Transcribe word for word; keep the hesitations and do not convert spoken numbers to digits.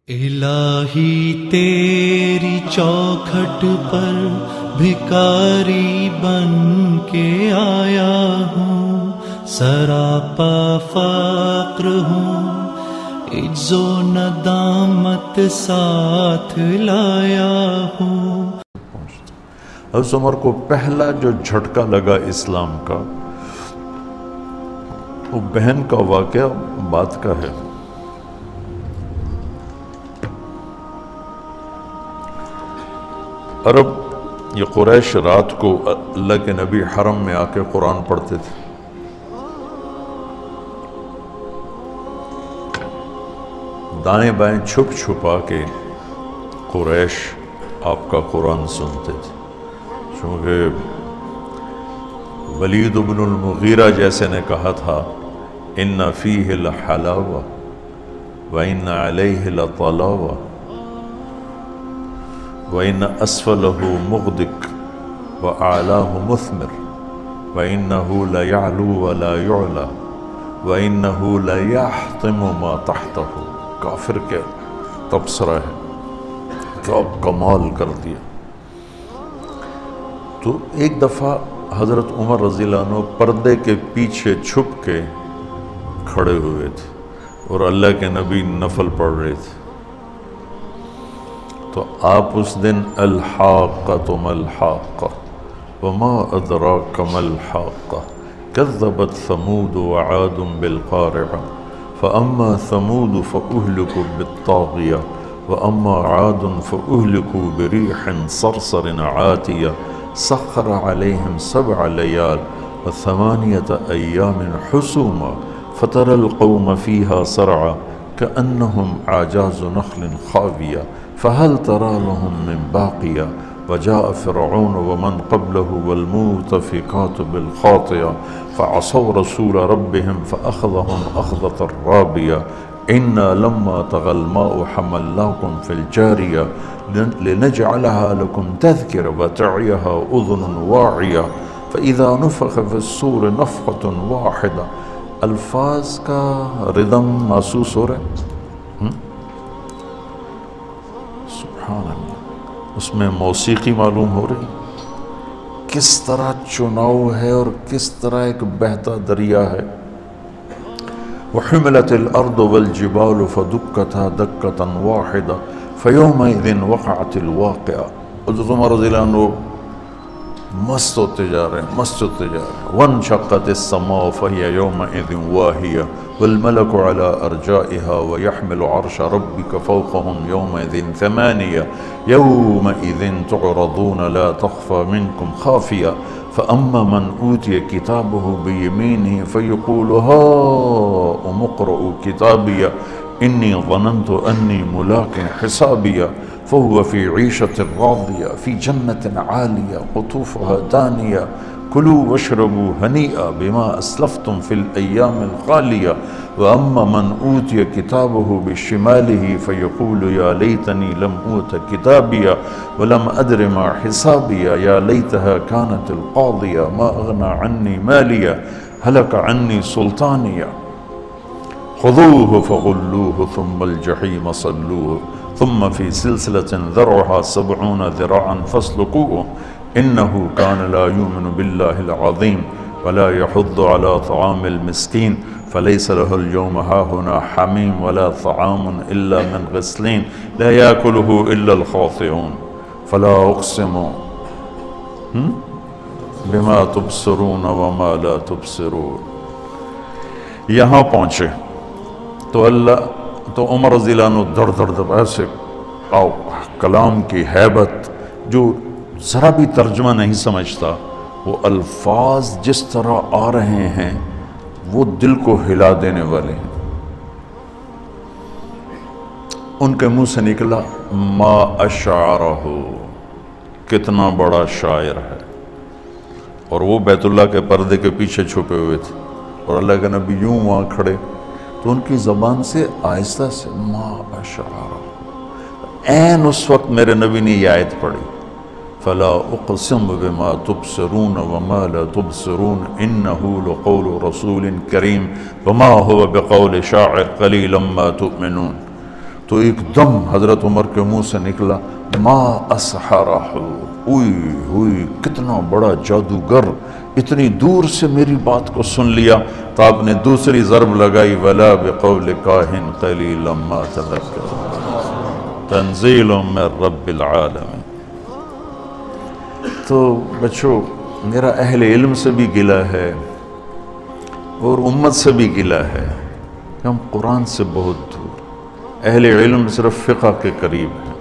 الہی تیری چوکھٹ پر بھکاری بن کے آیا ہوں، سراپا فقر ہوں، عجز و ندامت ساتھ لایا ہوں۔ حضرت عمر کو پہلا جو جھٹکا لگا اسلام کا، وہ بہن کا واقعہ بات کا ہے۔ عرب یہ قریش رات کو اللہ کے نبی حرم میں آ کے قرآن پڑھتے تھے۔ دائیں بائیں چھپ چھپا کے قریش آپ کا قرآن سنتے تھے، چونکہ ولید بن المغیرہ جیسے نے کہا تھا ان فیہ لحلاوہ وان علیہ لطلاوہ وَإِنَّ أَسْفَلَهُ مُغْدِقٌ وَأَعْلَاهُ مُثْمِرٌ وَإِنَّهُ لَيَعْلُو وَلَا يُعْلَى وَإِنَّهُ لَيَحْطِمُ مَا تَحْتَهُ۔ کافر کے تبصرہ ہے، کیا کمال کر دیا۔ تو ایک دفعہ حضرت عمر رضی اللہ عنہ پردے کے پیچھے چھپ کے کھڑے ہوئے تھے اور اللہ کے نبی نفل پڑھ رہے تھے، تو آپ اس دن الحاقۃ ملحاقہ وما ادراک ملحاقہ کذبت ثمود وعاد بالقارعہ فاما ثمود فاہلکوا بالطاغیہ واما عاد فاہلکوا بریح صرصر عاتیہ سخر علیہم سبع لیال وثمانیۃ ایام حسوما فتری القوم فیہا صرعا کأنہم اعجاز نخل خاویہ فهل ترى لهم من باقية وجاء فرعون ومن قبله والمؤتفكات بالخاطئة فعصوا رسول ربهم فأخذهم أخذة رابية إنا لما طغى الماء حملناكم في الجارية لنجعلها لكم تذكرة وتعيها أذن واعية فإذا نفخ في الصور نفخة واحدة۔ الفاظ کا ردم محسوس ہو رہا ہے، اس میں موسیقی معلوم ہو رہی، کس طرح چناؤ ہے اور کس طرح ایک بہتا دریا ہے۔ وحملت الارض والجبال فدکتا دکتا واحدا فیومئذ وقعت الواقعہ۔ حضرت عمر رضی اللہ عنہ مست ہوتے جا رہے ہیں مست ہوتے جا رہے ہیں۔ وانشقت السماء فهي يومئذ واهية والملك على أرجائها ويحمل عرش ربك فوقهم يومئذ ثمانية يومئذ تعرضون لا تخفى منكم خافية فأما من أوتي كتابه بيمينه فيقول هاؤم اقرءوا كتابي إني ظننت أني ملاق حسابي فهو في عيشة راضية في جنة عالية قطوفها دانية كلوا واشربوا هنيئا بما أسلفتم في الأيام الخالية وأما من أوتي كتابه بشماله فيقول يا ليتني لم أوت كتابي ولم أدر ما حسابي يا ليتها كانت القاضية ما أغنى عني مالية هلك عني سلطانية خذوه فغلوه ثم الجحيم صلوه ثم في سلسلة ذرعها سبعون ذراعا فاسلكوه إنه كان لا يؤمن بالله العظيم ولا يحض على طعام المسكين فليس له اليوم هاهنا حميم ولا طعام إلا من غسلين لا يأكله إلا الخاطئون فلا أقسم بما تبصرون وما لا تبصرون۔ یہاں پہنچے تو اللہ تو عمر رضی اللہ عنہ دڑ دڑ دڑ ایسے کلام کی ہیبت، جو ذرا بھی ترجمہ نہیں سمجھتا، وہ الفاظ جس طرح آ رہے ہیں وہ دل کو ہلا دینے والے ہیں۔ ان کے منہ سے نکلا ما اشعرہ، کتنا بڑا شاعر ہے، اور وہ بیت اللہ کے پردے کے پیچھے چھپے ہوئے تھے اور اللہ کے نبی یوں وہاں کھڑے، تو ان کی زبان سے آہستہ سے ما اشعرہ، عین اس وقت میرے نبی نے یہ آیت پڑھی فلا اقسم بما تبصرون وما لا تبصرون انه لقول رسول کریم وما هو بقول شاعر قلیلا ما تؤمنون۔ تو ایک دم حضرت عمر کے منہ سے نکلا ما اسحرہ، اوئی اوئی کتنا بڑا جادوگر اتنی دور سے میری بات کو سن لیا۔ تو آپ نے دوسری ضرب لگائی ولا بقول کاہن قلیلا ما تذکرون تنزیل من رب العالمین۔ تو بچو میرا اہل علم سے بھی گلہ ہے اور امت سے بھی گلہ ہے کہ ہم قرآن سے بہت دور، اہل علم صرف فقہ کے قریب ہیں،